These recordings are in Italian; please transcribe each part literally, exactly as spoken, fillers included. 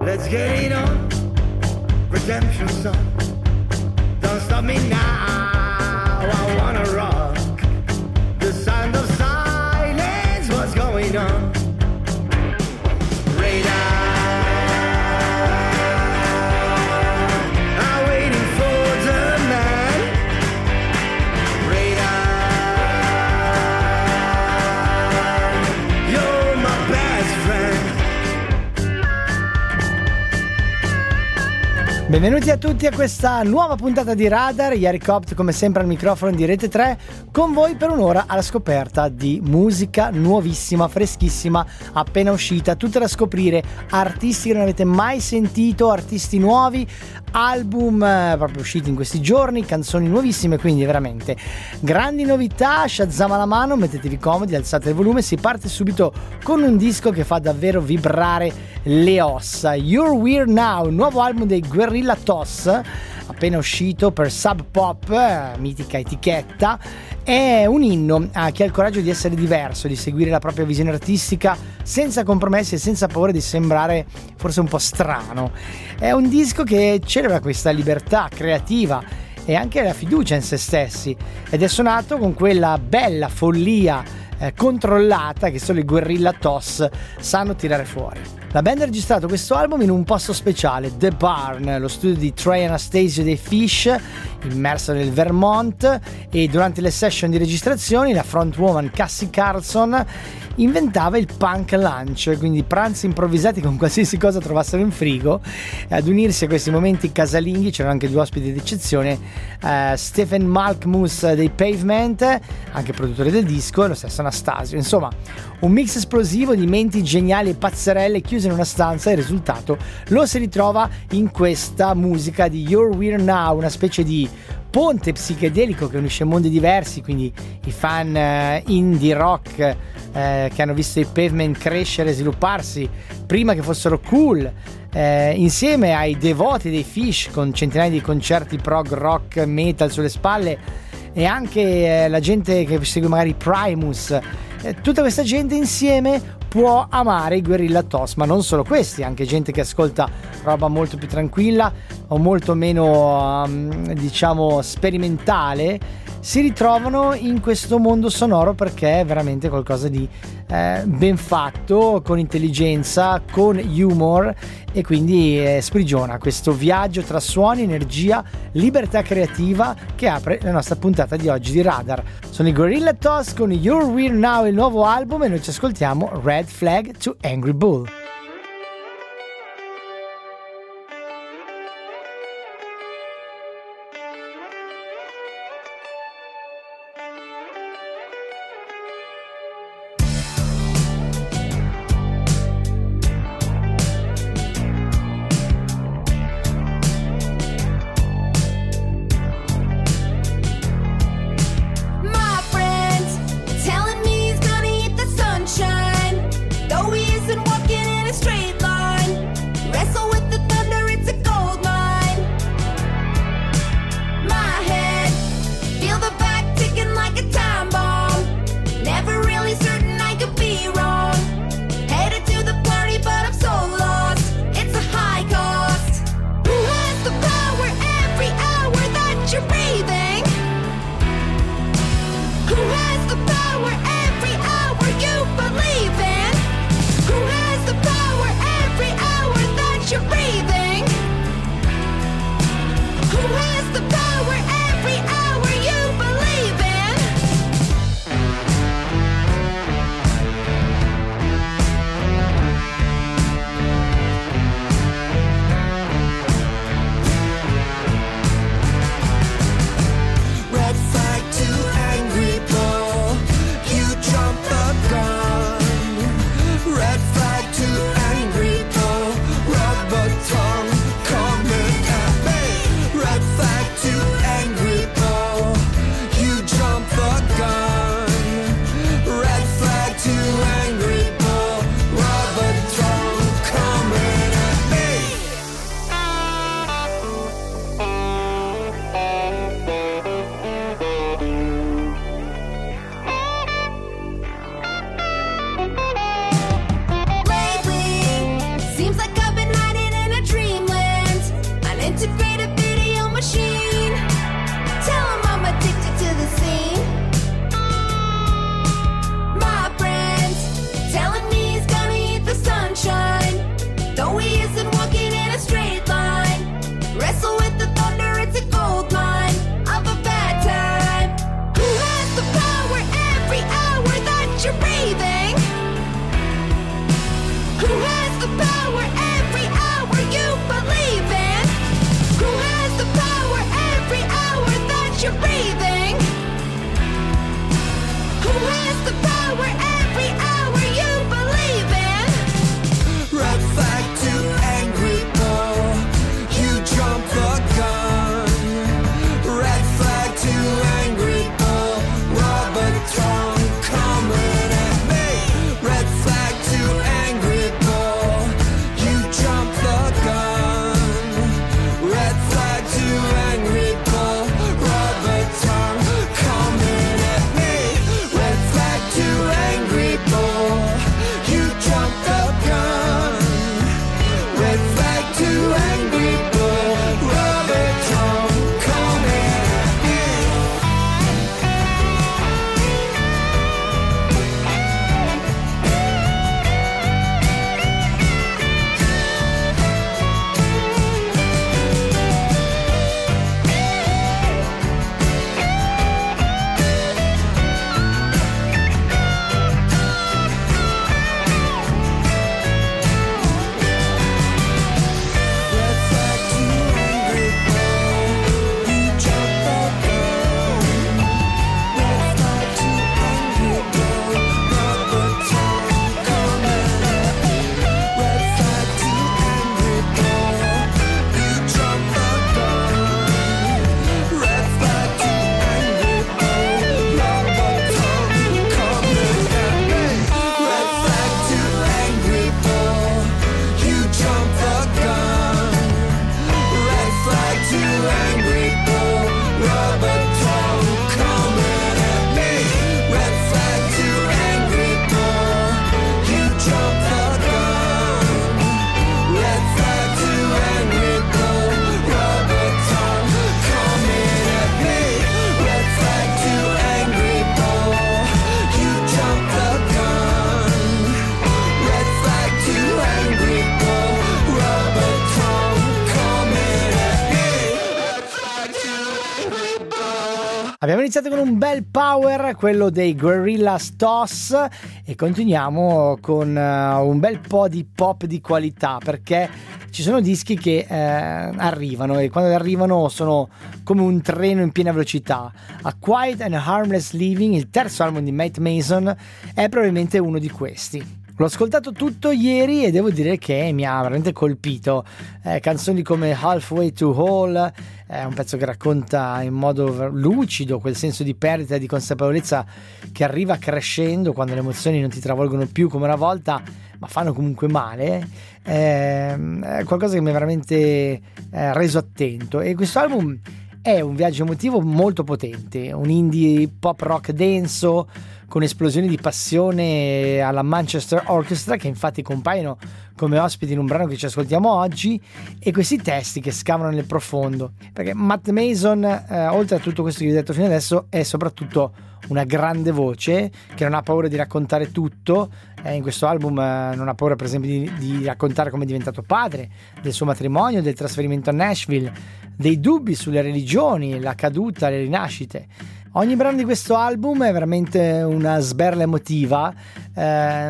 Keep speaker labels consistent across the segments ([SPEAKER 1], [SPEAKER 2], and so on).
[SPEAKER 1] Let's get it on. Redemption song. Don't stop me now. I wanna rock. The sound of silence. What's going on? Radar. I'm waiting for the man. Radar. You're my best friend.
[SPEAKER 2] Benvenuti a tutti a questa nuova puntata di Radar. Ieri Copt come sempre al microfono di Rete tre con voi per un'ora alla scoperta di musica nuovissima, freschissima, appena uscita, tutta da scoprire, artisti che non avete mai sentito, artisti nuovi, album eh, proprio usciti in questi giorni, canzoni nuovissime, quindi veramente grandi novità. Shazam alla mano, mettetevi comodi, alzate il volume, si parte subito con un disco che fa davvero vibrare le ossa. You're Weird Now, nuovo album dei Guerrilla Toss, appena uscito per Sub Pop, eh, mitica etichetta. È un inno a chi ha il coraggio di essere diverso, di seguire la propria visione artistica senza compromessi e senza paura di sembrare forse un po' strano. È un disco che celebra questa libertà creativa e anche la fiducia in se stessi, ed è suonato con quella bella follia eh, controllata che solo i Guerrilla Toss sanno tirare fuori. La band ha registrato questo album in un posto speciale, The Barn, lo studio di Trey Anastasio dei Fish, immerso nel Vermont, e durante le session di registrazione la frontwoman Cassie Carlson inventava il punk lunch, quindi pranzi improvvisati con qualsiasi cosa trovassero in frigo. Ad unirsi a questi momenti casalinghi c'erano anche due ospiti d'eccezione, uh, Stephen Malkmus dei Pavement, anche produttore del disco, e lo stesso Anastasio. Insomma, un mix esplosivo di menti geniali e pazzerelle chiuse in una stanza, e il risultato lo si ritrova in questa musica di You're Weird Now, una specie di ponte psichedelico che unisce mondi diversi, quindi i fan uh, indie rock uh, che hanno visto i Pavement crescere e svilupparsi prima che fossero cool, uh, insieme ai devoti dei Fish con centinaia di concerti prog rock metal sulle spalle, e anche uh, la gente che segue magari Primus. Uh, tutta questa gente insieme può amare i Guerrilla Toss, ma non solo questi, anche gente che ascolta roba molto più tranquilla o molto meno um, diciamo sperimentale, si ritrovano in questo mondo sonoro perché è veramente qualcosa di eh, ben fatto, con intelligenza, con humor, e quindi eh, sprigiona questo viaggio tra suoni, energia, libertà creativa che apre la nostra puntata di oggi di Radar. Sono i Guerrilla Toss con You're Weird Now, il nuovo album, e noi ci ascoltiamo Red Flag to Angry Bull.
[SPEAKER 3] Red flag to angry Paul, rubber integrated video machine. Tell him I'm addicted to the scene. My friends telling me he's gonna eat the sunshine, though he isn't walking in a straight line. Wrestle with the thunder, it's a gold mine of a bad time. Who has the power every hour that you're breathing? Who has the power every hour you believe in? Who has the power every hour that you're breathing? Who has the power every hour you believe in?
[SPEAKER 4] Red flag to angry bull, you jump the gun. Red flag to angry bull, rubber tongue coming at me. Red flag to angry bull, you jump the gun. Red flag to angry bull, rubber tongue coming at me. Red flag to angry bull, you jump the gun. Red flag to angry bull, rubber tongue coming at me. Red flag to angry bull, you jump the gun. Red flag to angry bull, rubber tongue coming at me. Red flag to angry bull, you jump the gun. Red flag to angry bull, rubber tongue coming at me. Red flag to angry bull, you jump the gun. Red flag to angry bull, rubber tongue coming at me. Red flag to angry bull, you jump the gun. Red flag to angry bull, rubber tongue coming at me. Red flag to angry bull, you jump the gun. Red flag to angry bull, rubber tongue coming at me. Red flag to angry bull.
[SPEAKER 2] Abbiamo iniziato con un bel power, quello dei Gorillaz Toss, e continuiamo con eh, un bel po' di pop di qualità, perché ci sono dischi che eh, arrivano, e quando arrivano sono come un treno in piena velocità. A Quiet and Harmless Living, il terzo album di Matt Mason, è probabilmente uno di questi. L'ho ascoltato tutto ieri e devo dire che mi ha veramente colpito. Eh, canzoni come Halfway to Hall, è un pezzo che racconta in modo lucido quel senso di perdita e di consapevolezza che arriva crescendo quando le emozioni non ti travolgono più come una volta, ma fanno comunque male. Eh, è qualcosa che mi ha veramente eh, reso attento, e questo album è un viaggio emotivo molto potente, un indie pop rock denso con esplosioni di passione alla Manchester Orchestra, che infatti compaiono come ospiti in un brano che ci ascoltiamo oggi, e questi testi che scavano nel profondo, perché Matt Mason, eh, oltre a tutto questo che vi ho detto fino adesso, è soprattutto una grande voce che non ha paura di raccontare tutto. Eh, in questo album eh, non ha paura per esempio di, di raccontare come è diventato padre, del suo matrimonio, del trasferimento a Nashville, dei dubbi sulle religioni, la caduta, le rinascite. Ogni brano di questo album è veramente una sberla emotiva. eh,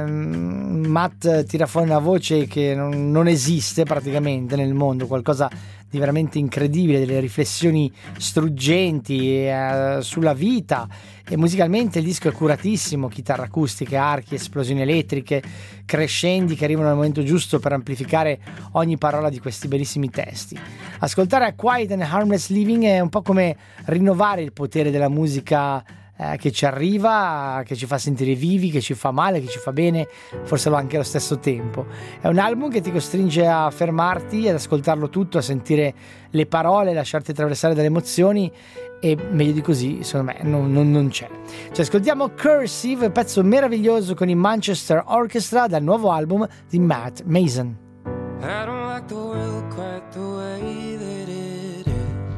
[SPEAKER 2] Matt tira fuori una voce che non, non esiste praticamente nel mondo, qualcosa di veramente incredibile, delle riflessioni struggenti eh, sulla vita, e musicalmente il disco è curatissimo, chitarre acustiche, archi, esplosioni elettriche, crescendi che arrivano al momento giusto per amplificare ogni parola di questi bellissimi testi. Ascoltare A Quiet and Harmless Living è un po' come rinnovare il potere della musica eh, che ci arriva, che ci fa sentire vivi, che ci fa male, che ci fa bene, forse lo anche allo stesso tempo. È un album che ti costringe a fermarti, ad ascoltarlo tutto, a sentire le parole, lasciarti attraversare dalle emozioni, e meglio di così secondo me non, non, non c'è. Ci ascoltiamo Cursive, pezzo meraviglioso con i Manchester Orchestra dal nuovo album di Matt Mason.
[SPEAKER 5] I don't like the world quite the way that it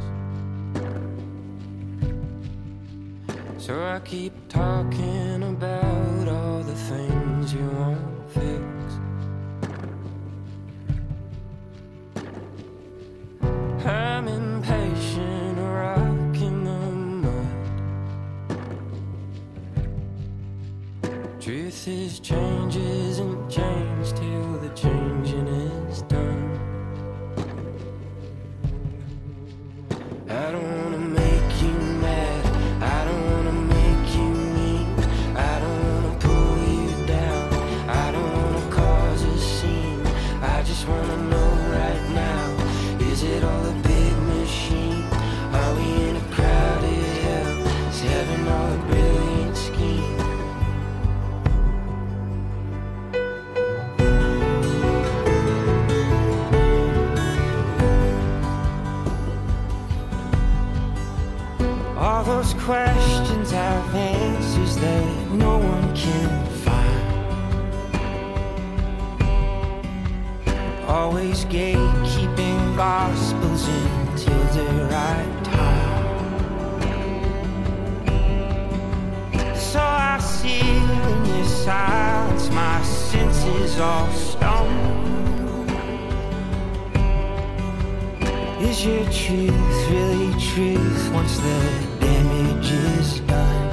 [SPEAKER 5] is. So I keep talking about all the things you won't fix. I'm impatient, a rock in the mud. Truth is change isn't change till the changing is done. I don't wanna make you mad, I don't wanna make you mean, I don't wanna pull you down, I don't wanna cause a scene. I just wanna know right now, is it all a big machine? Are we in a crowded hell? Is heaven all a brilliant scheme? All those questions have answers that no one can find. Always gatekeeping gospels until the right time. So I sit in your silence, my senses all stone. Is your truth really truth once the damage is done?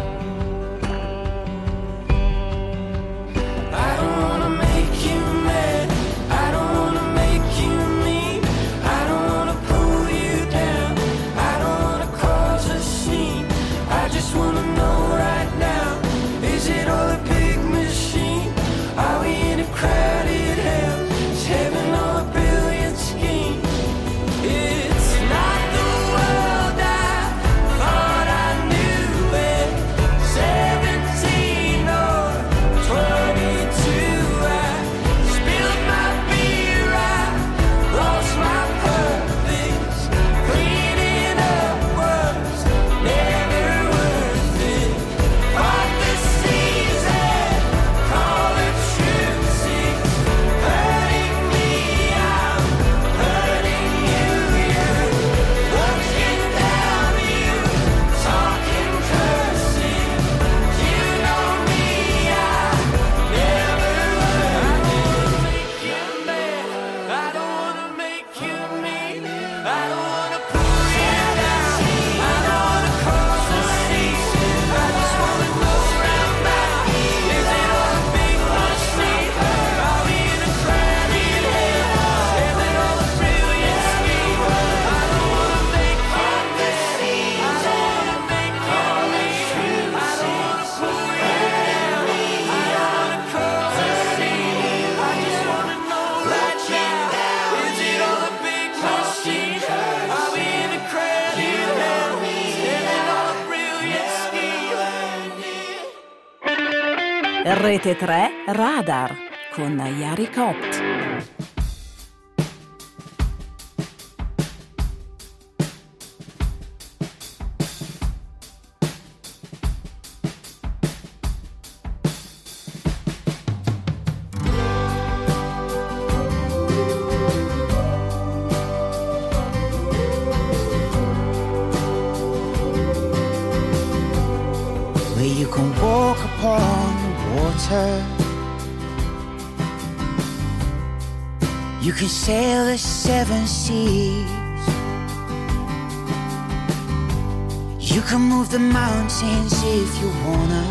[SPEAKER 5] I don't wanna make you mad, I don't wanna make you mean, I don't wanna pull you down, I don't wanna cause a scene. I just wanna know right now, is it all a big machine? Are we in a crowded hell? Is heaven all a brilliant scheme? It's not the world I thought I knew at seventeen or twenty-two. I spilled my beer, I lost my purpose. Cleaning up was never worth it. Fought the season, call it truth. It's hurting me, I'm hurting you. You're looking down, you talking cursing. You know me, I never learned it. I don't wanna make you mad, I don't wanna make you mean, I don't wanna pull you down, I don't wanna cause a scene. I just wanna know right now, is it all a big machine? Are we in a crowded hell? Is it all a brilliant scheme? I don't wanna make you mad, I don't wanna make you mean, I don't wanna pull you down, I don't wanna cause a scene. I just wanna know right now, is it all a big machine? Are we in a crowded hell? Is it all a brilliant scheme?
[SPEAKER 6] Rete tre Radar con Yari Copt.
[SPEAKER 7] Where you can walk upon the water, you can sail the seven seas, you can move the mountains if you wanna,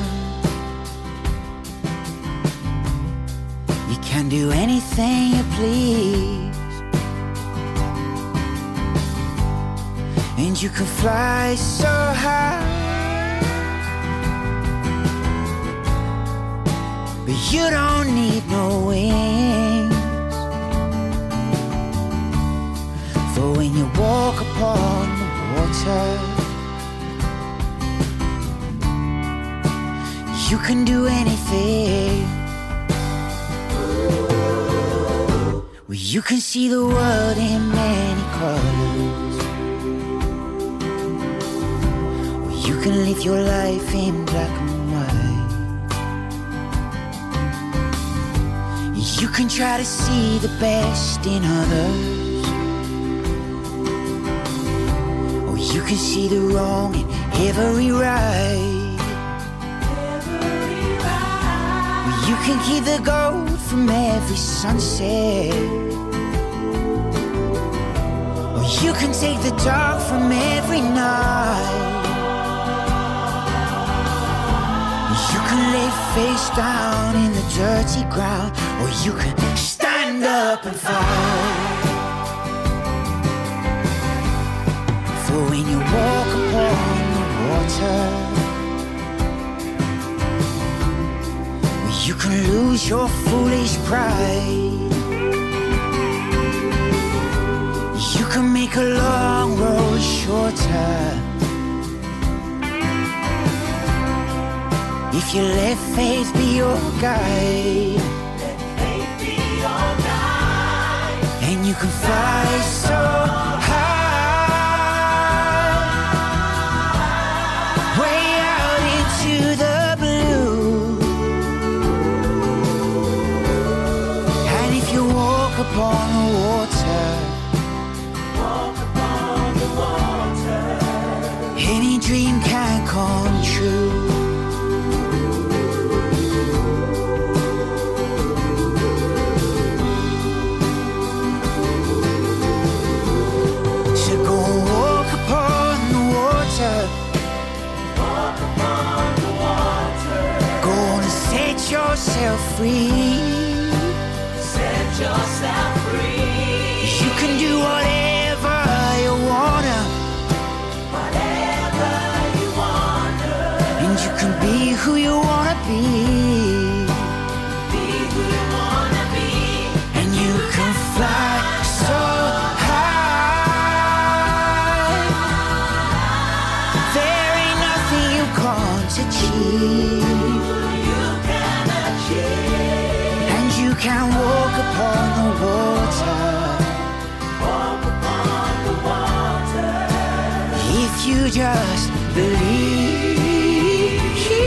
[SPEAKER 7] you can do anything you please, and you can fly so high. But you don't need no wings, for when you walk upon the water, you can do anything. Well, you can see the world in many colors, or you can live your life in black and white. You can try to see the best in others, or you can see the wrong in every right. Or you can keep the gold from every sunset, or you can take the dark from every night. You can lay face down in the dirty ground, or you can stand up and fight. For when you walk upon the water, you can lose your foolish pride. You can make a long road shorter if you let faith be your guide. Let faith be your guide. And you can fly so high, way out into the blue. And if you walk upon the water, walk upon the water, any dream can come true. Yourself free. Set yourself free. You can do whatever you wanna, whatever you wanna, and you can be who you wanna be. Be who you wanna be, and you can fly so high. There ain't nothing you can't achieve. You can walk upon the water, walk upon the water, if you just believe.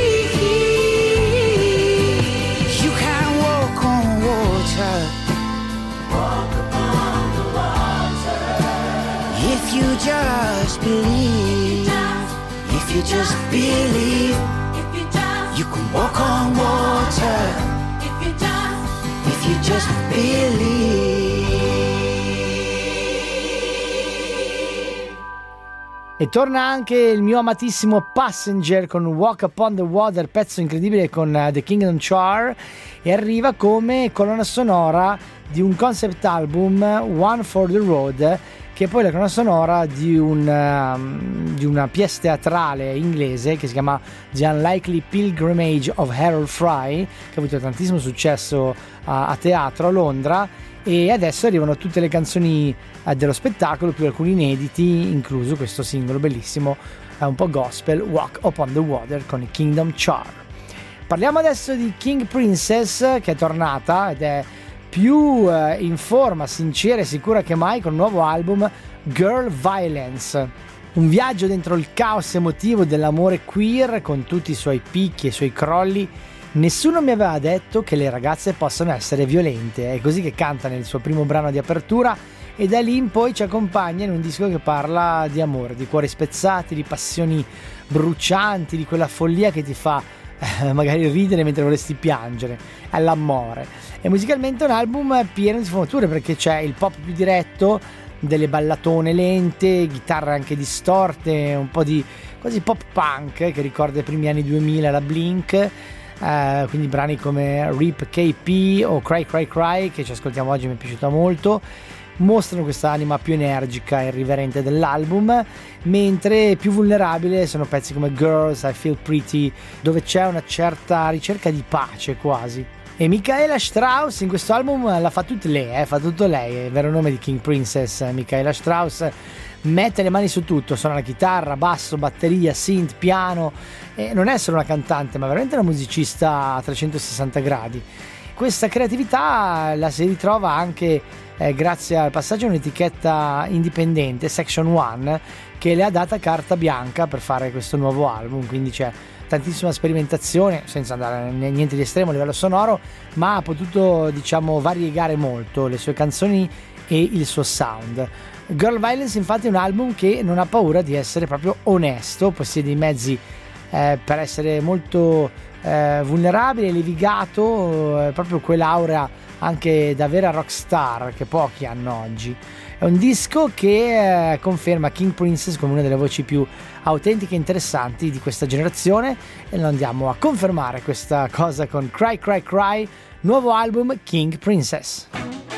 [SPEAKER 7] You can walk on water, walk upon the water, if you just believe. If you just believe, you can walk on water. You just believe.
[SPEAKER 2] E torna anche il mio amatissimo Passenger con Walk Upon the Water, pezzo incredibile con uh, The Kingdom Char, e arriva come colonna sonora di un concept album, One for the Road, che è poi la colonna sonora di, un, um, di una pièce teatrale inglese che si chiama The Unlikely Pilgrimage of Harold Fry, che ha avuto tantissimo successo a, a teatro a Londra, e adesso arrivano tutte le canzoni uh, dello spettacolo, più alcuni inediti, incluso questo singolo bellissimo, uh, un po' gospel, Walk Upon the Water con il Kingdom Char. Parliamo adesso di King Princess, che è tornata ed è più eh, in forma, sincera e sicura che mai con il nuovo album Girl Violence. Un viaggio dentro il caos emotivo dell'amore queer con tutti i suoi picchi e i suoi crolli. Nessuno mi aveva detto che le ragazze possono essere violente. È così che canta nel suo primo brano di apertura, e da lì in poi ci accompagna in un disco che parla di amore, di cuori spezzati, di passioni brucianti, di quella follia che ti fa eh, magari ridere mentre vorresti piangere, all'amore. E musicalmente è un album pieno di sfumature, perché c'è il pop più diretto, delle ballatone lente, chitarre anche distorte, un po' di quasi pop punk che ricorda i primi anni duemila, la Blink, eh, quindi brani come Rip K P o Cry Cry Cry, che ci ascoltiamo oggi, mi è piaciuta molto, mostrano questa anima più energica e irriverente dell'album, mentre più vulnerabile sono pezzi come Girls, I Feel Pretty, dove c'è una certa ricerca di pace quasi. E Michaela Strauss in questo album la fa tutto lei, eh, fa tutto lei, è il vero nome di King Princess. Michaela Strauss mette le mani su tutto, suona la chitarra, basso, batteria, synth, piano, e non è solo una cantante, ma veramente una musicista a trecentosessanta gradi. Questa creatività la si ritrova anche eh, grazie al passaggio a un'etichetta indipendente, Section One, che le ha data carta bianca per fare questo nuovo album, quindi c'è tantissima sperimentazione, senza andare in niente di estremo a livello sonoro, ma ha potuto, diciamo, variegare molto le sue canzoni e il suo sound. Girl Violence infatti è un album che non ha paura di essere proprio onesto, possiede i mezzi eh, per essere molto eh, vulnerabile, levigato, eh, proprio quell'aura anche da vera rockstar che pochi hanno oggi. È un disco che eh, conferma King Princess come una delle voci più autentiche e interessanti di questa generazione, e lo andiamo a confermare questa cosa con Cry Cry Cry, nuovo album King Princess.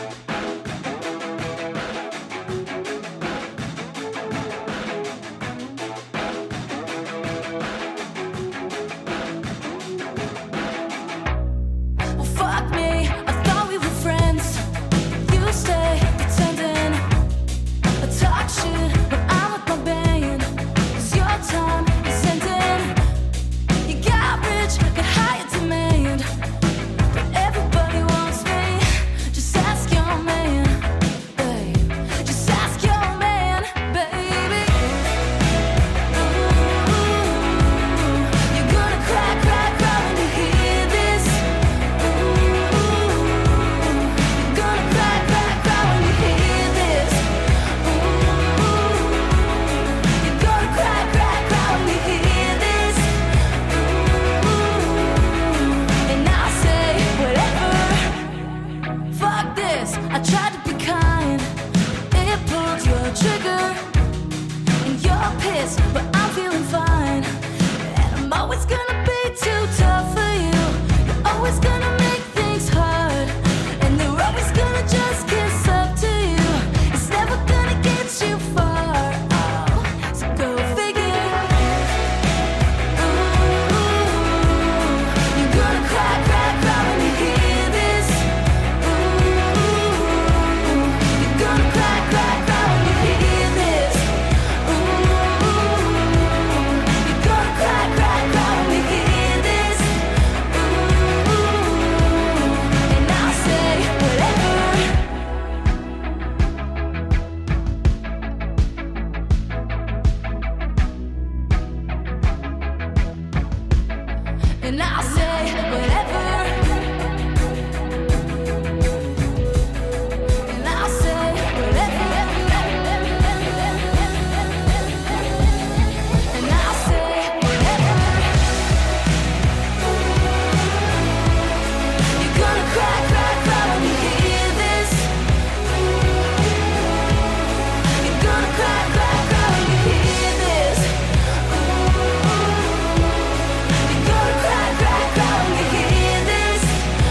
[SPEAKER 3] Well, fuck me, I thought we were friends. You stay pretending. I talk shit when I'm with my band. 'Cause your time is ending. You got rich, got higher demand. But everybody wants me. Just ask your man, babe. Just ask your man, baby. Ooh, you're gonna cry, cry, cry when you hear this. You're gonna cry, cry, cry when you hear this. You're gonna cry, cry, cry when you hear this. And I say whatever. Fuck this. I tried to be kind. It pulled your trigger. And you're pissed, but I'm feeling fine. And I'm always gonna be too tough for you. You're always gonna make things hard. And they're always gonna just kiss up to you. It's never gonna get you far. Oh, so go figure. Ooh, you're gonna cry, cry, cry when you hear this. Ooh, you're gonna cry, cry, cry when you hear this. Ooh, you're gonna cry, cry, cry when you hear this. Ooh, and I'll say whatever. And I'll say whatever. And I'll say whatever. And I'll say whatever. You're gonna cry, cry, cry when you hear this. You're gonna cry, cry, cry when you hear this. You're gonna cry, cry, cry when you hear this.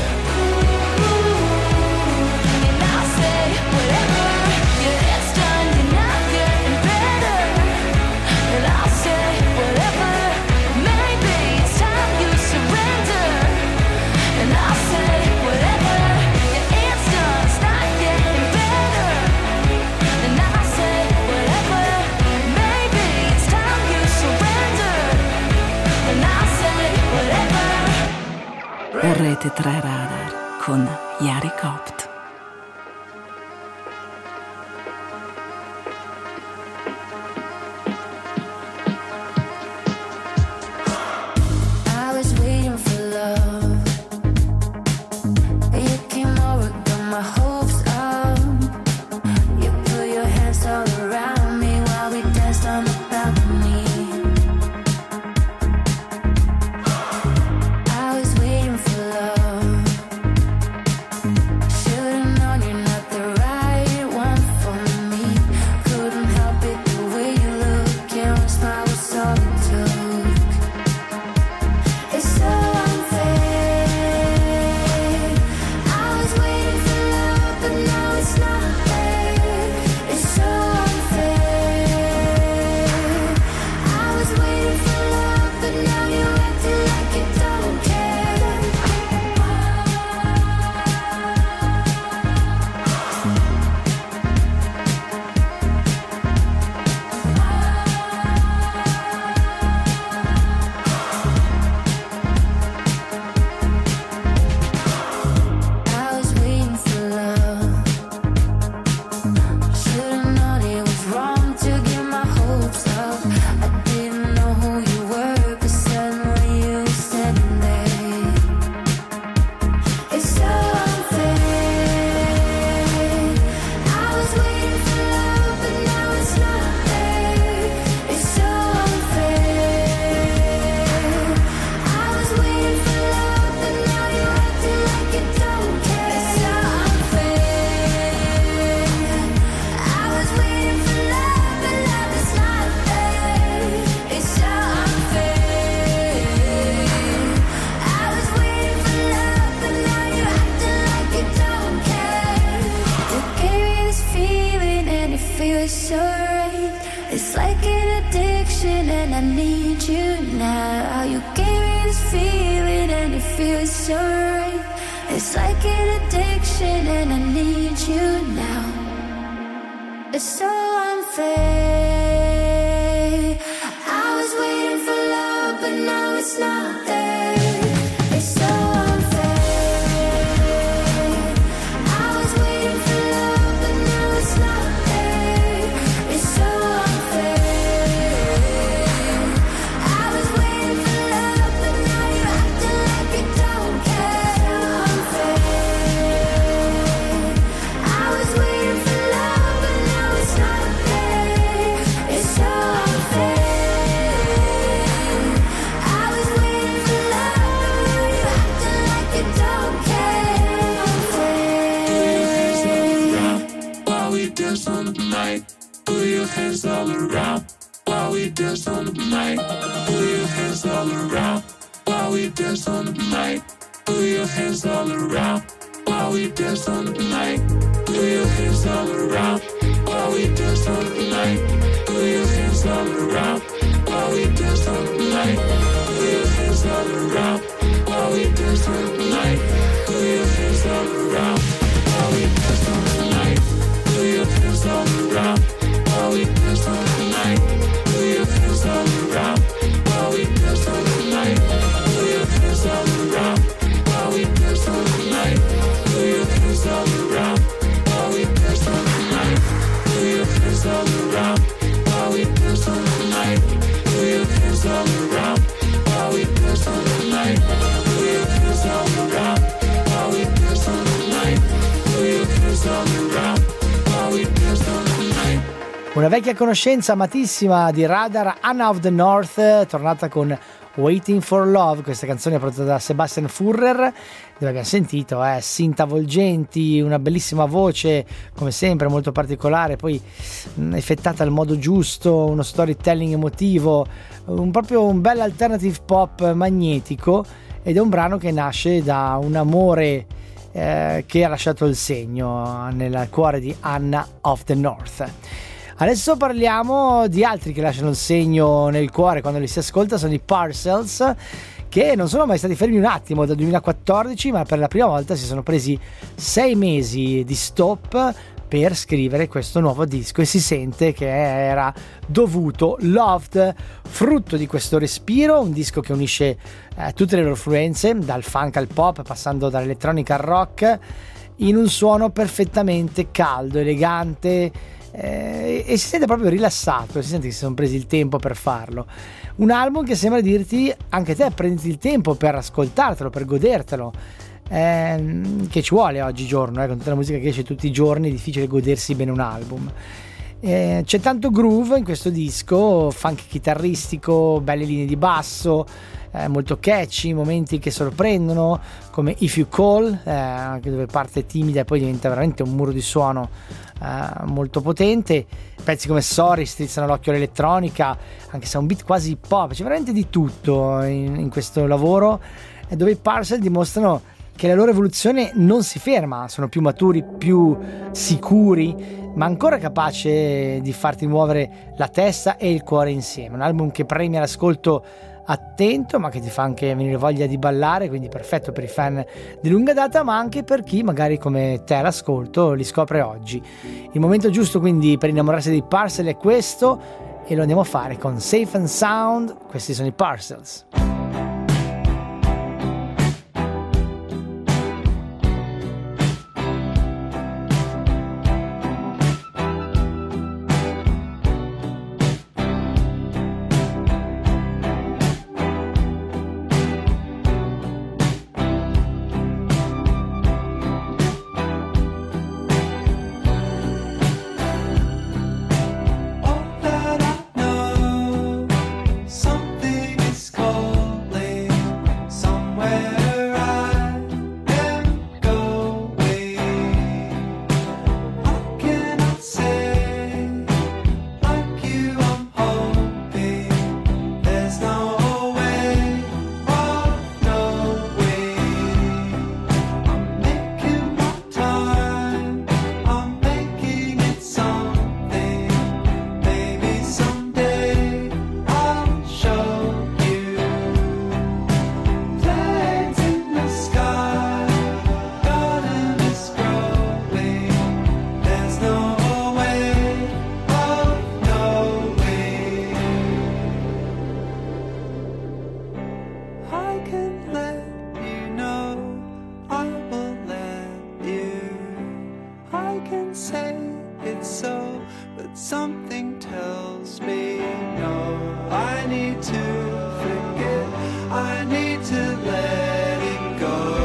[SPEAKER 3] And I'll say whatever. Your head's done, you're not getting better. And I'll say whatever. Maybe it's time you surrender. And I'll say whatever. Your head's done, it's not getting better. And I'll say whatever. Maybe it's time you surrender. And I'll say whatever.
[SPEAKER 6] Rete tre Radar con Yari Copt.
[SPEAKER 3] I was waiting for love. You came over, got my hopes up. You put your hands all around me while we danced on the balcony. I was waiting for love. feels so right. It's like an addiction and I need you now. You gave me this feeling and it feels so right. It's like an addiction and I need you now. It's so unfair. I was waiting for love but now it's not there. It's so unfair. I was waiting for love but now it's not there. It's so unfair. I was waiting for love but now you're acting like you don't care. Unfair. I was waiting for love but now it's not there. It's so unfair. I was waiting for love but now you're acting like you don't care. Unfair.
[SPEAKER 5] While we dance on the night, put your hands all around. While we dance on the night, put your hands all around. While we dance on the night, put your hands all around. While we dance on the night, put your hands all around. While we dance on the night, put your hands all around. While we dance on the night, put your hands all around. While we dance on the night, put your hands all around. While we dance on the night, put your hands all around. While we dance on the night, put your hands all around. While we dance on the night, put your hands all around. While we dance on the night, put your hands all around. While we dance on the night, put your hands all around. While we dance on the night, put your hands all around. While we dance on the night, put your hands all around. While we dance on the night, put your hands all around. While we dance on the night.
[SPEAKER 2] Una vecchia conoscenza amatissima di Radar, Anna of the North, tornata con Waiting for Love, questa canzone prodotta da Sebastian Furrer, dove abbiamo sentito eh, synth avvolgenti, una bellissima voce, come sempre molto particolare, poi mh, effettata al modo giusto, uno storytelling emotivo, un, proprio un bel alternative pop magnetico, ed è un brano che nasce da un amore eh, che ha lasciato il segno nel cuore di Anna of the North. Adesso parliamo di altri che lasciano il segno nel cuore quando li si ascolta, sono i Parcels, che non sono mai stati fermi un attimo dal duemilaquattordici, ma per la prima volta si sono presi sei mesi di stop per scrivere questo nuovo disco, e si sente che era dovuto. Loved, frutto di questo respiro, un disco che unisce eh, tutte le loro influenze, dal funk al pop, passando dall'elettronica al rock, in un suono perfettamente caldo, elegante, Eh, e si sente proprio rilassato, si sente che si sono presi il tempo per farlo. Un album che sembra dirti: anche te prenditi il tempo per ascoltartelo, per godertelo, eh, che ci vuole oggigiorno, eh, con tutta la musica che esce tutti i giorni è difficile godersi bene un album. Eh, c'è tanto groove in questo disco, funk chitarristico, belle linee di basso, eh, molto catchy, momenti che sorprendono, come If You Call, eh, dove parte timida e poi diventa veramente un muro di suono eh, molto potente. Pezzi come Sorry strizzano l'occhio all'elettronica, anche se è un beat quasi hip hop, c'è veramente di tutto in, in questo lavoro, eh, dove i Parcels dimostrano che la loro evoluzione non si ferma, sono più maturi, più sicuri, ma ancora capace di farti muovere la testa e il cuore insieme. Un album che premia l'ascolto attento, ma che ti fa anche venire voglia di ballare, quindi perfetto per i fan di lunga data, ma anche per chi magari come te all'ascolto li scopre oggi. Il momento giusto quindi per innamorarsi dei Parcels è questo, e lo andiamo a fare con Safe and Sound. Questi sono i Parcels.
[SPEAKER 5] All that I know, something is called Something tells me no. I need to forget. I need to let it go.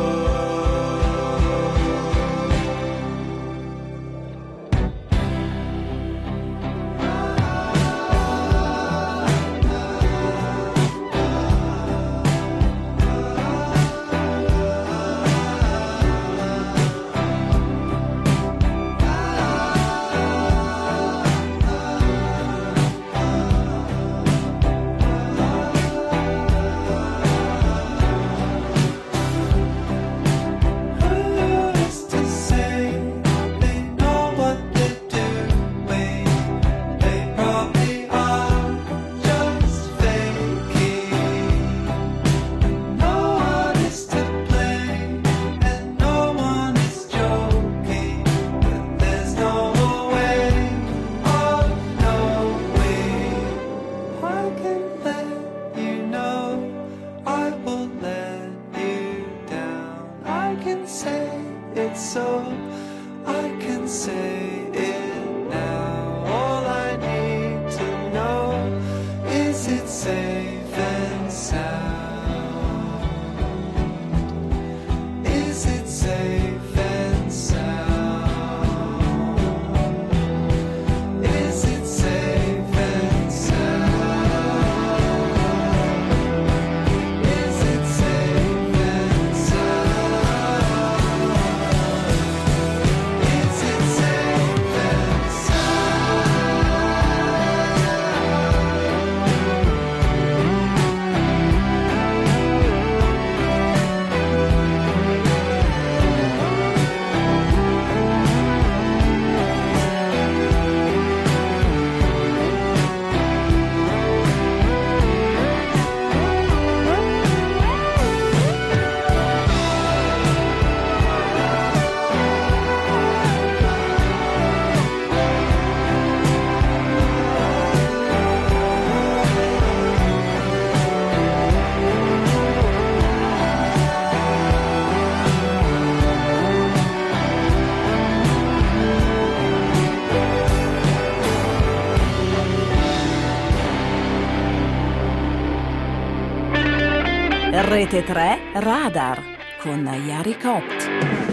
[SPEAKER 6] Rete tre Radar con Yari Copt.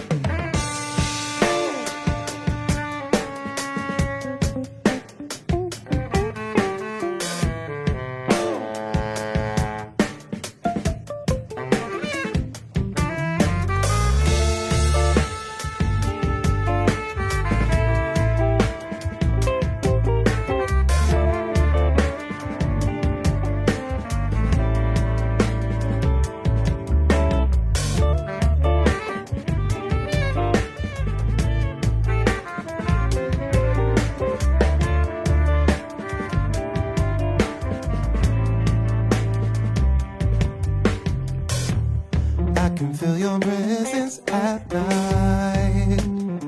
[SPEAKER 5] Feel your presence at night.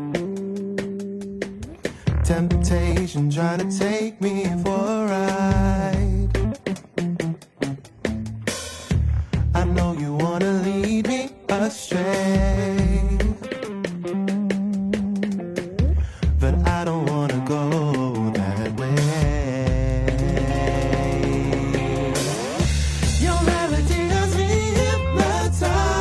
[SPEAKER 5] Temptation trying to take me for a ride. I know you wanna lead me astray, but I don't wanna go that way. Your melody has me hypnotized.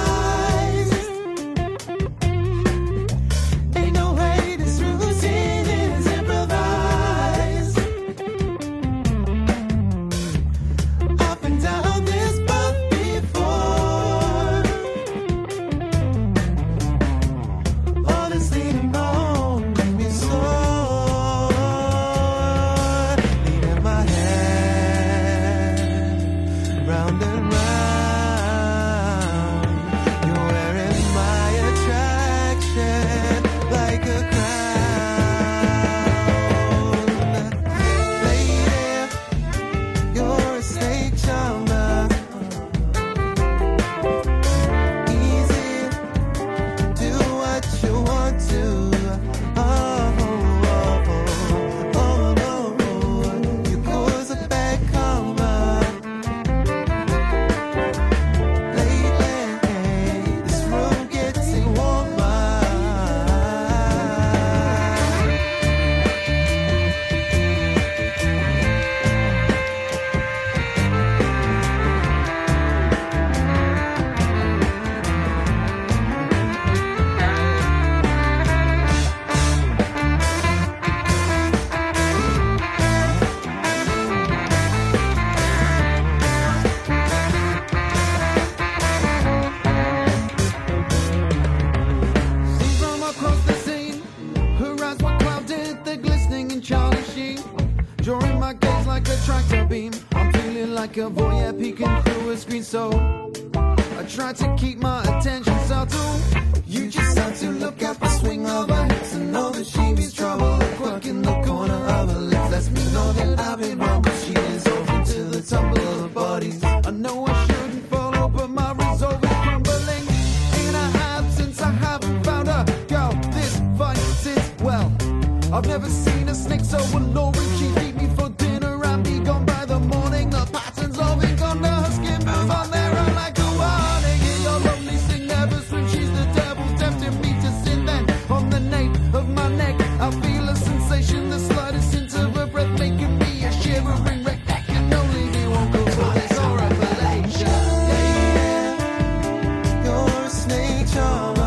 [SPEAKER 8] Charlie Sheen, drawing my gaze like a tractor beam. I'm feeling like a voyeur peeking through a screen, so I try to keep my attention subtle. You just have to look at the swing of her hips and know that she means trouble. A quirk in the corner of her lips lets me know that I've been wrong, but she is open to the tumble of her bodies. I know I shouldn't follow, but my resolve is crumbling. In her absence, I haven't found her. Girl, this fight sits well. I've never seen a snake so alluring. She'd eat me for dinner and be gone by the morning. The patterns of ink under her skin move on there. I'm like a warning. In your lonely sing, never swim. She's the devil tempting me to sin. Then on the nape of my neck, I feel a sensation, the slightest hint of her breath, making me a shivering wreck that can only be one cause for this or revelation. Yeah, you're a snake charmer.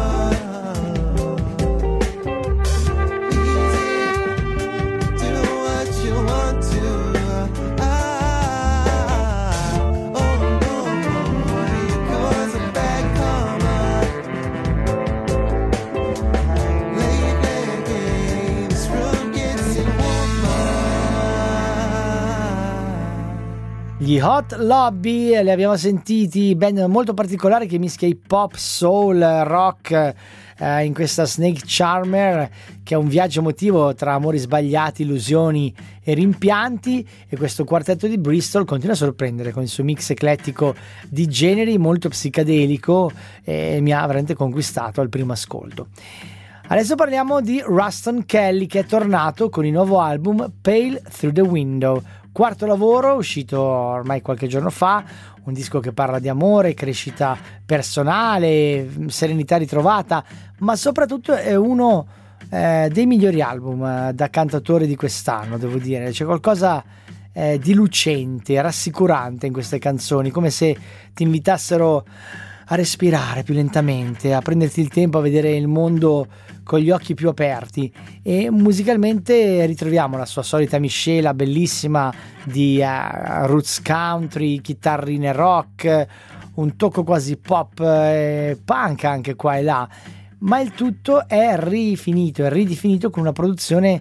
[SPEAKER 2] Gli Hot Lobby li abbiamo sentiti, band molto particolare che mischia hip hop, soul, rock eh, in questa Snake Charmer, che è un viaggio emotivo tra amori sbagliati, illusioni e rimpianti, e questo quartetto di Bristol continua a sorprendere con il suo mix eclettico di generi, molto psicadelico, e mi ha veramente conquistato al primo ascolto. Adesso parliamo di Ruston Kelly, che è tornato con il nuovo album Pale Through the Window, quarto lavoro uscito ormai qualche giorno fa, un disco che parla di amore, crescita personale, serenità ritrovata, ma soprattutto è uno eh, dei migliori album eh, da cantautore di quest'anno, devo dire. C'è qualcosa eh, di lucente, rassicurante in queste canzoni, come se ti invitassero a respirare più lentamente, a prenderti il tempo a vedere il mondo con gli occhi più aperti, e musicalmente ritroviamo la sua solita miscela bellissima di uh, roots country, chitarrine rock, un tocco quasi pop e punk anche qua e là, ma il tutto è rifinito, è ridefinito con una produzione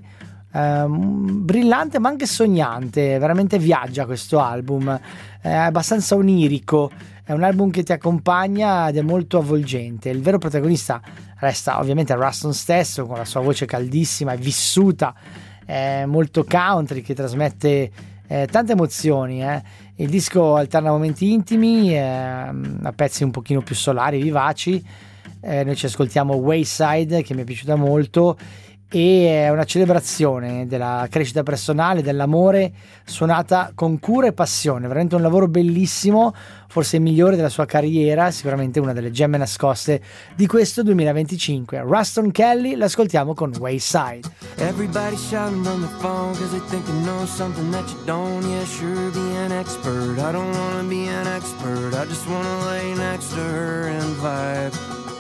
[SPEAKER 2] um, brillante ma anche sognante. Veramente viaggia questo album, è abbastanza onirico. È un album che ti accompagna ed è molto avvolgente. Il vero protagonista resta ovviamente Ruston stesso, con la sua voce caldissima e vissuta, eh, molto country, che trasmette eh, tante emozioni. Eh. Il disco alterna momenti intimi eh, a pezzi un pochino più solari, vivaci. Eh, noi ci ascoltiamo Wayside, che mi è piaciuta molto, e è una celebrazione della crescita personale, dell'amore, suonata con cura e passione. Veramente un lavoro bellissimo, forse il migliore della sua carriera, sicuramente una delle gemme nascoste di questo duemilaventicinque. Ruston Kelly, l'ascoltiamo con Wayside.
[SPEAKER 5] Everybody shouting on the phone cause they think they know something that you don't. Yeah, sure, be an expert. I don't wanna be an expert. I just wanna lay next to her and vibe.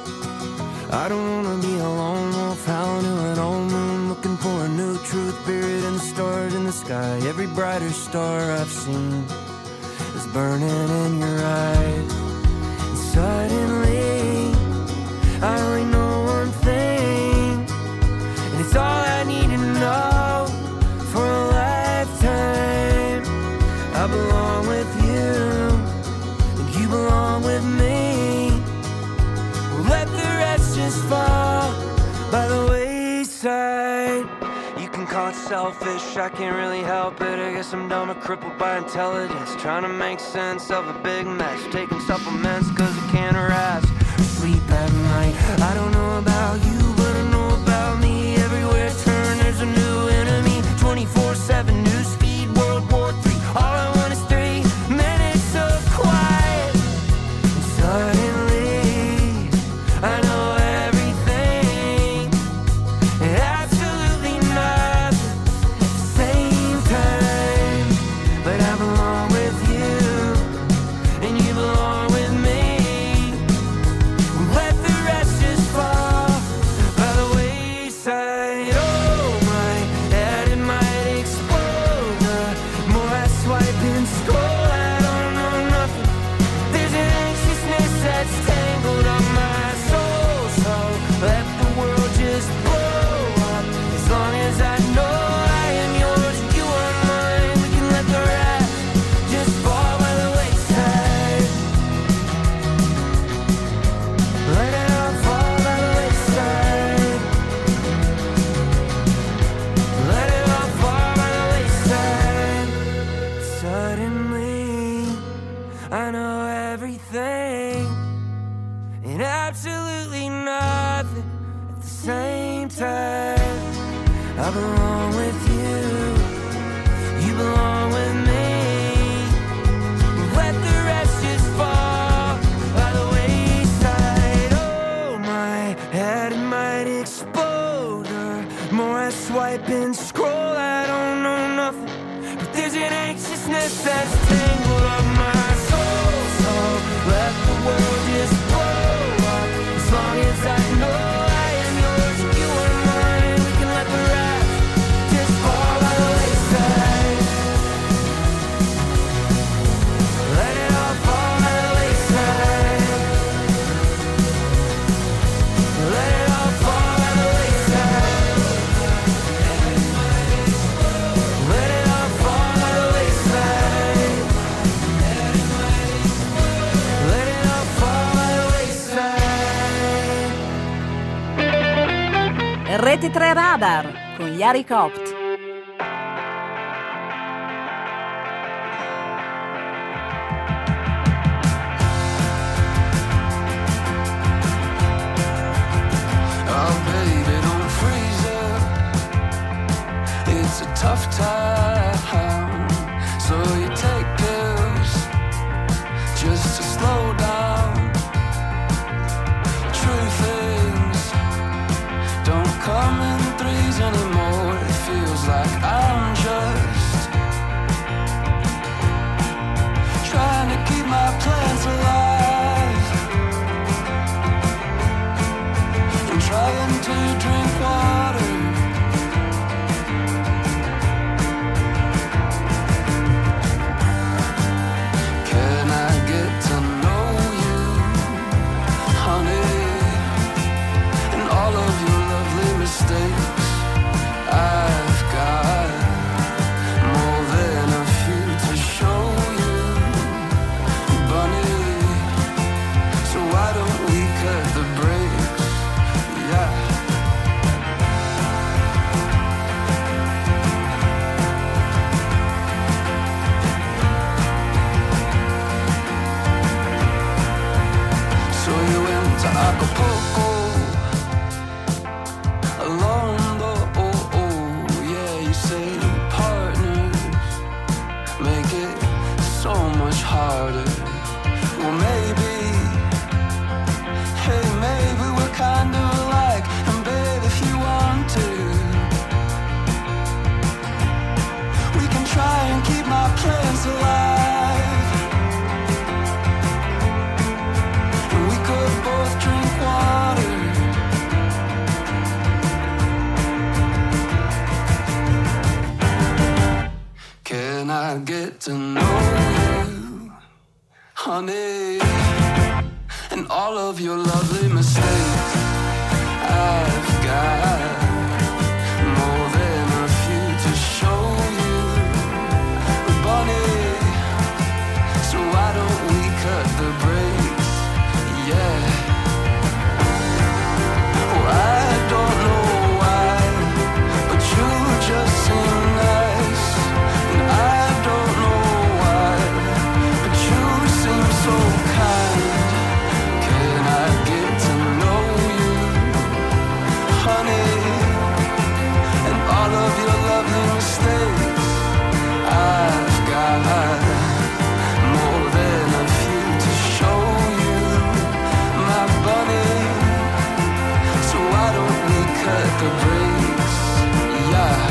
[SPEAKER 5] I don't wanna be a lone wolf howling to an old moon, looking for a new truth buried in the stars in the sky. Every brighter star I've seen is burning in your eyes. And suddenly I only know one thing, and it's all I need to know for a lifetime. I belong with you, and you belong with me. Let the rest just fall by the wayside. You can call it selfish, I can't really help it. I guess I'm dumb or crippled by intelligence, trying to make sense of a big mess, taking supplements cause I can't rest, sleep at night. I don't know about you, but I know about me. Everywhere I turn there's a new enemy, twenty-four seven news feed, World War Three. All I want is three minutes of quiet. And suddenly I know everything, and absolutely nothing at the same time. But I belong with you, and you belong with me. Let the rest just fall
[SPEAKER 6] tre Radar con Yari Copt.
[SPEAKER 5] Oh baby, don't freeze up. It's a tough time, so you take pills just to slow down. True things don't come in threes anymore. It feels like I'm just trying to keep my plans alive and trying to drink water. Can I get to know you, honey, and all of your lovely mistakes? I've got more than a few to show you, bunny, so why don't we cut the brakes? Yeah. So you went to Acapulco alone, though. Oh, oh, yeah, you say partners make it so much harder. Well, maybe, hey, maybe we're kind of alike. And babe, if you want to, we can try and keep my plans alive. And we could both drink water. Can I get to know you, honey, and all of your lovely mistakes? I've got more than a few to show you, bunny, so why don't we cut the brakes? Yeah. Oh, I don't know why, but you just seem nice. And I don't know why, but you seem so kind. Can I get to know you, honey, and all of your lovely mistakes? I've got more than a few to show you, my bunny, so why don't we cut the brakes? Yeah.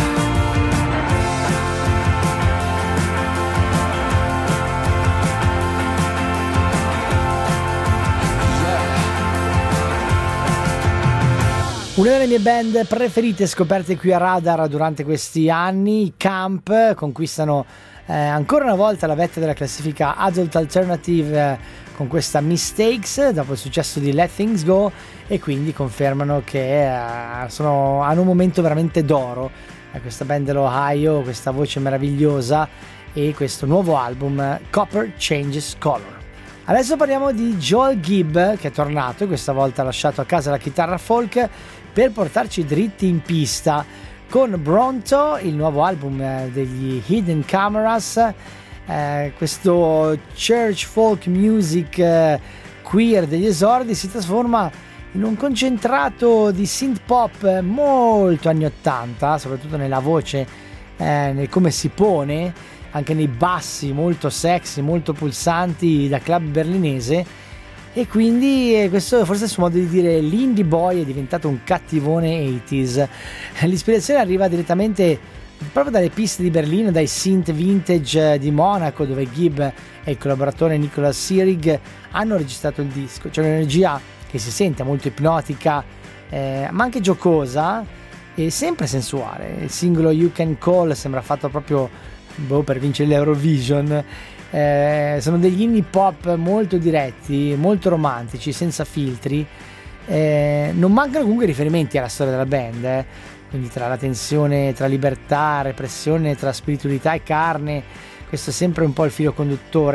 [SPEAKER 2] Una delle mie band preferite scoperte qui a Radar durante questi anni, i Camp, conquistano eh, ancora una volta la vetta della classifica Adult Alternative eh, con questa Mistakes dopo il successo di Let Things Go, e quindi confermano che eh, sono, hanno un momento veramente d'oro, eh, questa band dell'Ohio, questa voce meravigliosa e questo nuovo album Copper Changes Color. Adesso parliamo di Joel Gibb, che è tornato e questa volta ha lasciato a casa la chitarra folk per portarci dritti in pista con Bronto, il nuovo album eh, degli Hidden Cameras, eh, questo church folk music eh, queer degli esordi si trasforma in un concentrato di synth pop molto anni ottanta, soprattutto nella voce, eh, nel come si pone, anche nei bassi molto sexy, molto pulsanti da club berlinese. E quindi eh, questo forse è il suo modo di dire l'indie boy è diventato un cattivone ottanta. L'ispirazione arriva direttamente proprio dalle piste di Berlino, dai synth vintage di Monaco, dove Gibb e il collaboratore Nicolas Sierig hanno registrato il disco. C'è un'energia che si sente molto ipnotica, eh, ma anche giocosa e sempre sensuale. Il singolo You Can Call sembra fatto proprio boh, per vincere l'Eurovision. Eh, sono degli indie pop molto diretti, molto romantici, senza filtri. Eh, non mancano comunque riferimenti alla storia della band, eh. Quindi tra la tensione tra libertà, repressione, tra spiritualità e carne, questo è sempre un po' il filo conduttore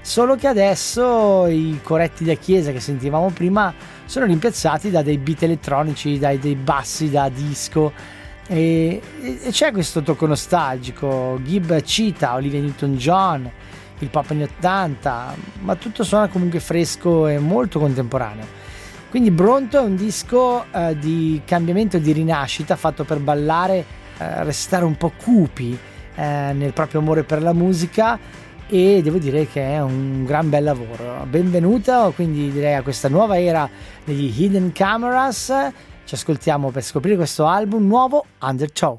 [SPEAKER 2] solo che adesso i corretti da chiesa che sentivamo prima sono rimpiazzati da dei beat elettronici, dai dei bassi da disco, e, e c'è questo tocco nostalgico. Gibb cita Olivia Newton-John, il pop anni ottanta, ma tutto suona comunque fresco e molto contemporaneo. Quindi Bronto è un disco eh, di cambiamento e di rinascita, fatto per ballare, eh, restare un po' cupi eh, nel proprio amore per la musica, e devo dire che è un gran bel lavoro. Benvenuta quindi direi a questa nuova era degli Hidden Cameras. Ci ascoltiamo per scoprire questo album nuovo, Undertow.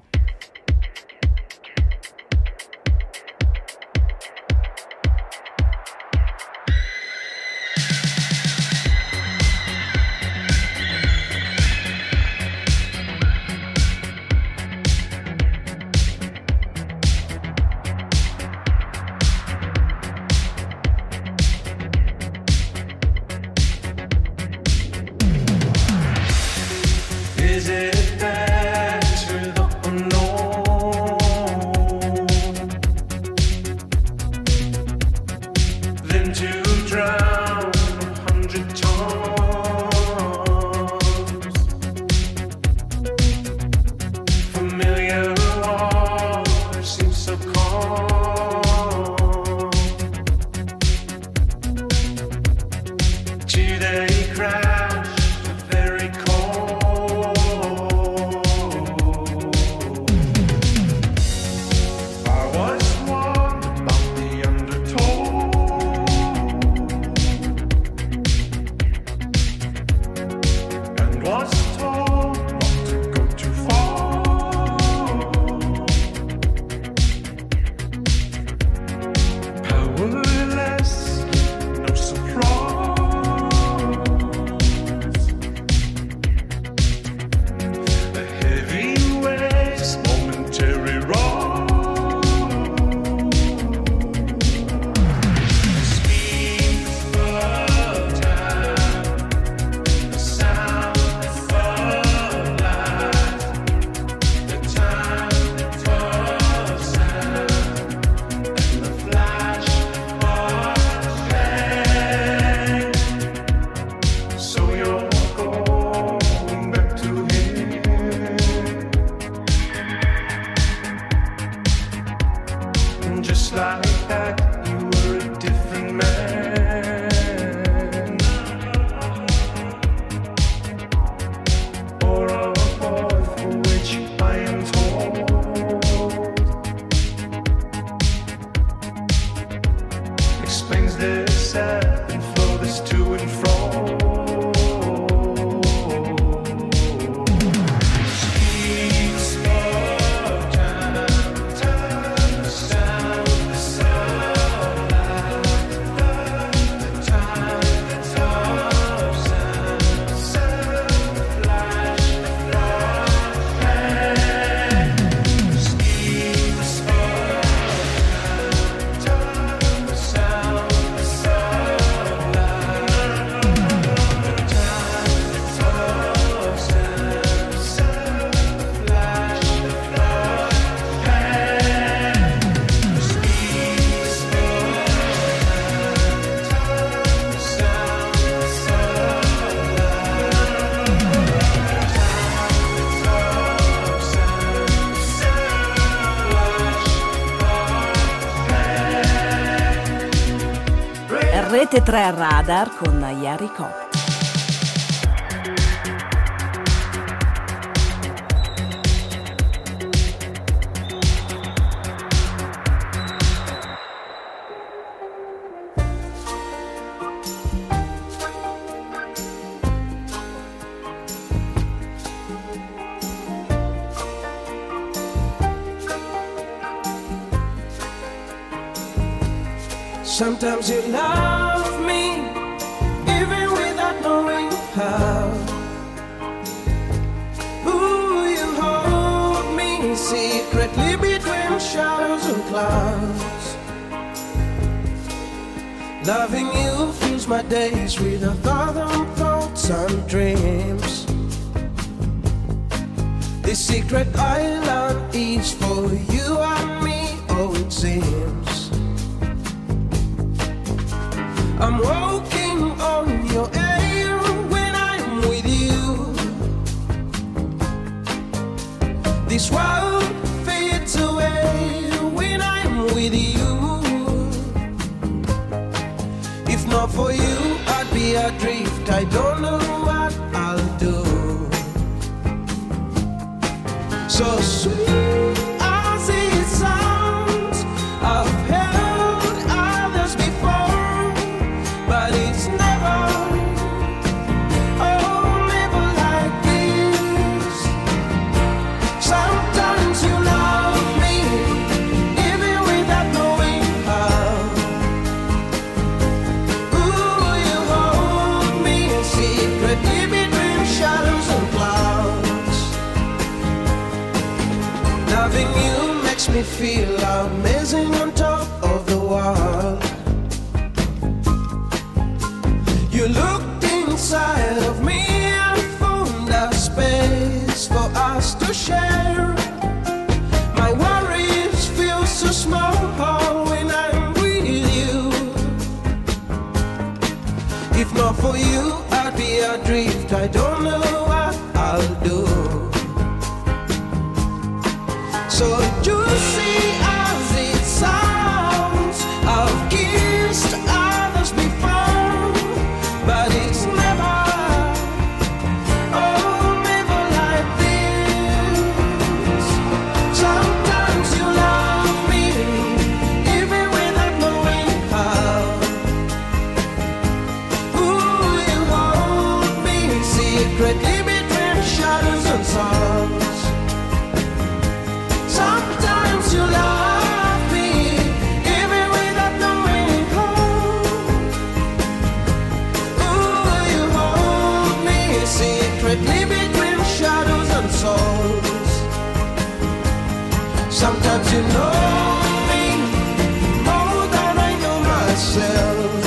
[SPEAKER 5] Is it bad to the unknown? Then to drown a hundred times? Familiar water seems so calm. Do they crash very cold?
[SPEAKER 6] Rete tre Radar con Yari Cop.
[SPEAKER 9] Sometimes you love me, even without knowing how. Ooh, you hold me secretly between shadows and clouds. Loving you fills my days with a thousand thoughts and dreams. This secret island is for you and me, oh it seems. with you. If not for you, I'd be adrift. I don't know what I'll do. So sweet as it sounds, I've held others before, but it's never, oh, never like this. Sometimes you love me, even without knowing how. Ooh, you hold me secretly between shadows and clouds. Loving you makes me feel amazing on top of the world. You looked inside of me and found a space for us to share. My worries feel so small when I'm with you. If not for you, I'd be adrift. I don't know what I'll do. So juicy as it sounds, I've kissed others before, but it's never, oh, never like this. Sometimes you love me, even without knowing how. Ooh, you hold me secretly between shadows and songs. Sometimes you love me, even without knowing how. Ooh, you hold me secretly between shadows and souls. Sometimes you know me more than I know myself.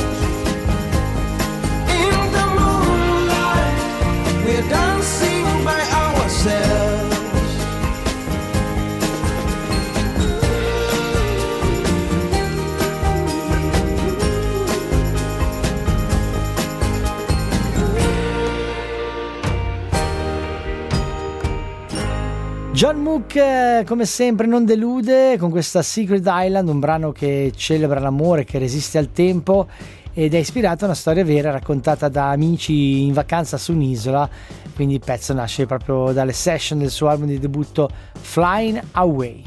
[SPEAKER 9] In the moonlight, we're dancing by ourselves.
[SPEAKER 2] John Mook, eh, come sempre, non delude con questa Secret Island, un brano che celebra l'amore, che resiste al tempo ed è ispirato a una storia vera raccontata da amici in vacanza su un'isola. Quindi il pezzo nasce proprio dalle session del suo album di debutto Flying Away.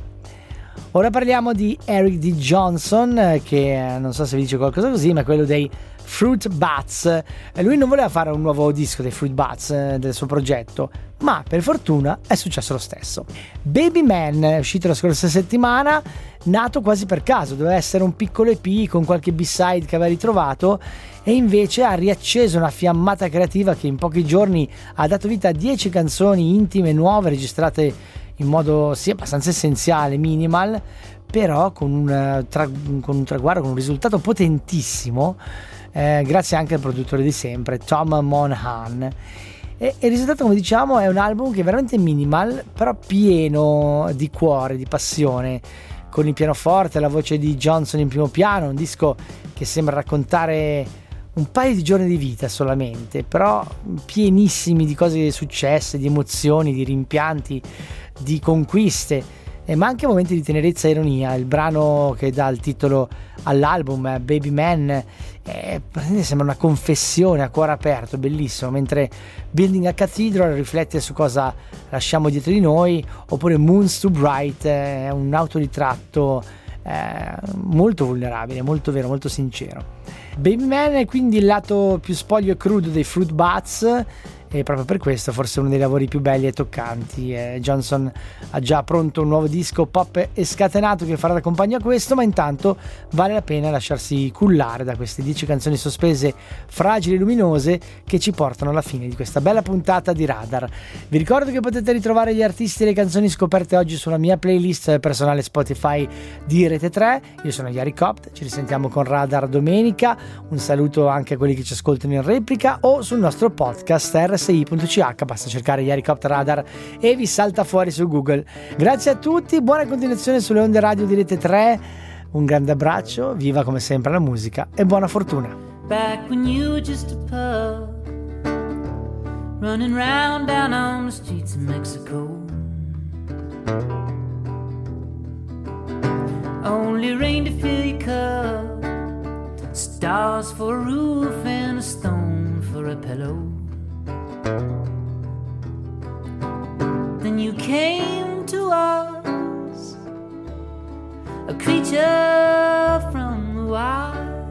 [SPEAKER 2] Ora parliamo di Eric D. Johnson, eh, che eh, non so se vi dice qualcosa così, ma è quello dei Fruit Bats. Lui non voleva fare un nuovo disco dei Fruit Bats, eh, del suo progetto, ma per fortuna è successo lo stesso. Baby Man è uscito la scorsa settimana, nato quasi per caso, doveva essere un piccolo E P con qualche B-side che aveva ritrovato, e invece ha riacceso una fiammata creativa che in pochi giorni ha dato vita a dieci canzoni intime nuove registrate in modo sì abbastanza essenziale, minimal, però con un, tra, con un traguardo, con un risultato potentissimo, eh, grazie anche al produttore di sempre, Tom Monahan. E, e il risultato, come diciamo, è un album che è veramente minimal, però pieno di cuore, di passione, con il pianoforte, la voce di Johnson in primo piano, un disco che sembra raccontare un paio di giorni di vita solamente, però pienissimi di cose successe, di emozioni, di rimpianti, di conquiste, eh, ma anche momenti di tenerezza e ironia. Il brano che dà il titolo all'album, eh, Baby Man, eh, sembra una confessione a cuore aperto, bellissimo, mentre Building a Cathedral riflette su cosa lasciamo dietro di noi, oppure Moon's Too Bright è un autoritratto eh, molto vulnerabile, molto vero, molto sincero. Baby Man è quindi il lato più spoglio e crudo dei Fruit Bats, e proprio per questo forse uno dei lavori più belli e toccanti. eh, Johnson ha già pronto un nuovo disco pop e scatenato che farà da compagno a questo, ma intanto vale la pena lasciarsi cullare da queste dieci canzoni sospese, fragili e luminose, che ci portano alla fine di questa bella puntata di Radar. Vi ricordo che potete ritrovare gli artisti e le canzoni scoperte oggi sulla mia playlist personale Spotify di Rete tre. Io sono Yari Copt, ci risentiamo con Radar domenica. Un saluto anche a quelli che ci ascoltano in replica o sul nostro podcast R S I punto C H, basta cercare Yari Copt Radar e vi salta fuori su Google. Grazie a tutti, buona continuazione sulle onde radio di Rete tre, un grande abbraccio, viva come sempre la musica e buona fortuna.
[SPEAKER 10] Back when you were just a pup, running round down on the streets of Mexico. Only rain to fill your cup, stars for a roof and a stone for a pillow. Then you came to us, a creature from the wild,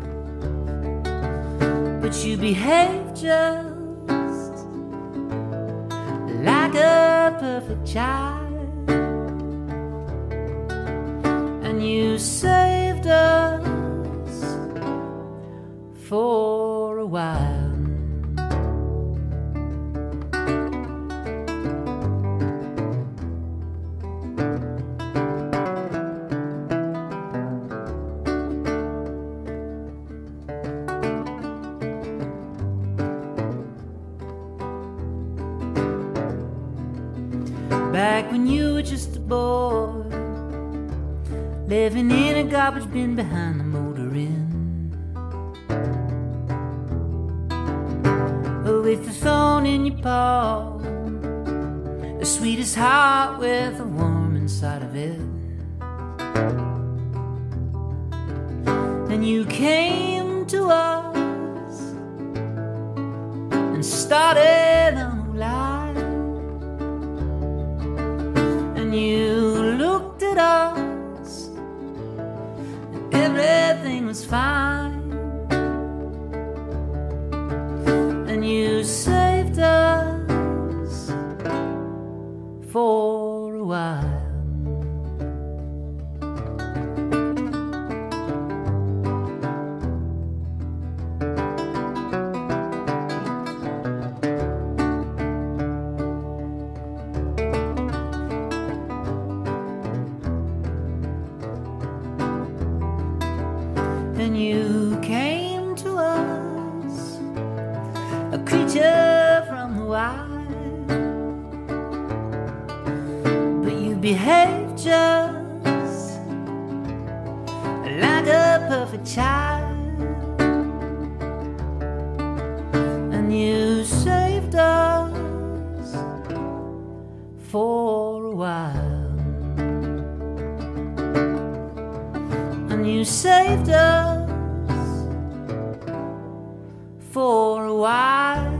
[SPEAKER 10] but you behaved just like a perfect child, and you saved us for a while. Back when you were just a boy, living in a garbage bin behind the motor inn, with a thorn in your paw, the sweetest heart with a worm inside of it. Then you came to us and started a new life, and you looked at us and everything was fine, and you saved us for a while. And you came to us, a creature from the wild, but you behaved just like a perfect child, and you saved us for a while, and you saved us for a while.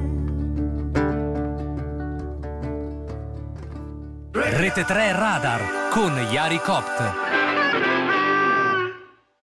[SPEAKER 11] Rete tre Radar con Yari Copt.